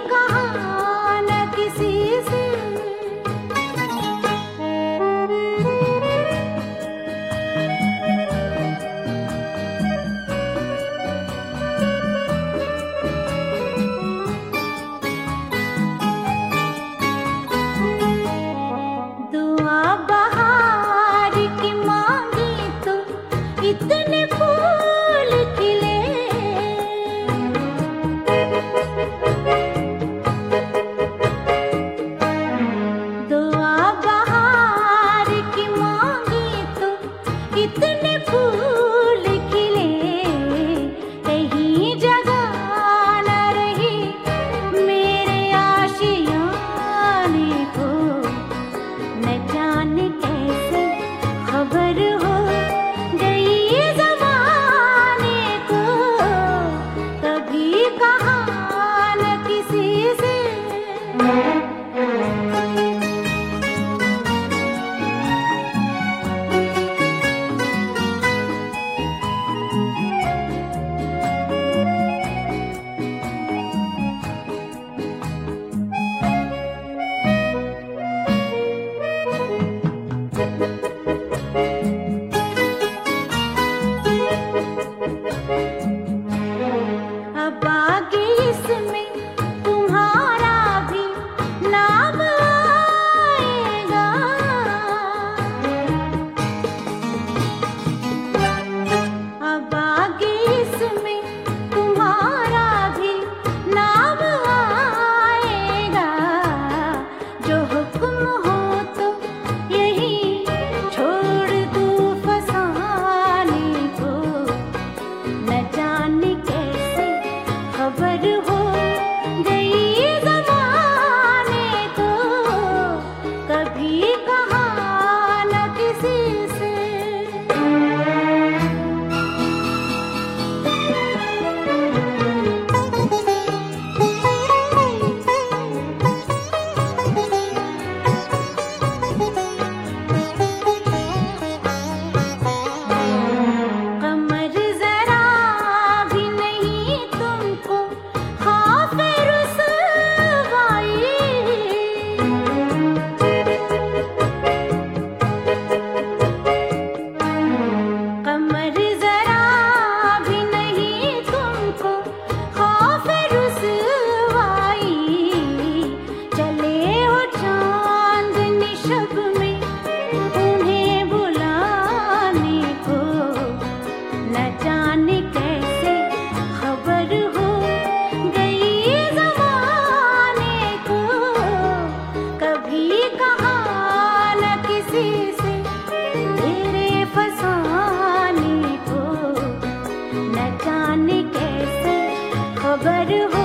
कहा न किसी से। दुआ बहार की मांगी तो इतने फूल खिले। दुआ बहार की मांगी तो इतने फूल खिले। कहीं जगह न रही मेरे आशियाने को। न जाने कैसे खबर हो गई ज़माने को। कभी कहा न किसी से। अब आगे इसमें तुम्हारा भी नाम आएगा। अब आगे इसमें तुम्हारा भी नाम आएगा। जो हुक्म हो तो यही छोड़ दूँ फसाने को। न जाने कैसे खबर हो गई ज़माने को। कभी कहा न किसी से। कमर जरा भी नहीं तुमको खौफ रुसवाई। कमर जरा भी नहीं तुमको खौफ रुसवाई। चले हो चांदनी शब में उन्हें बुलाने को। न जाने कैसे खबर हो गई ज़माने को। कभी कहा न किसी से तेरे फसाने को। न जाने कैसे खबर हो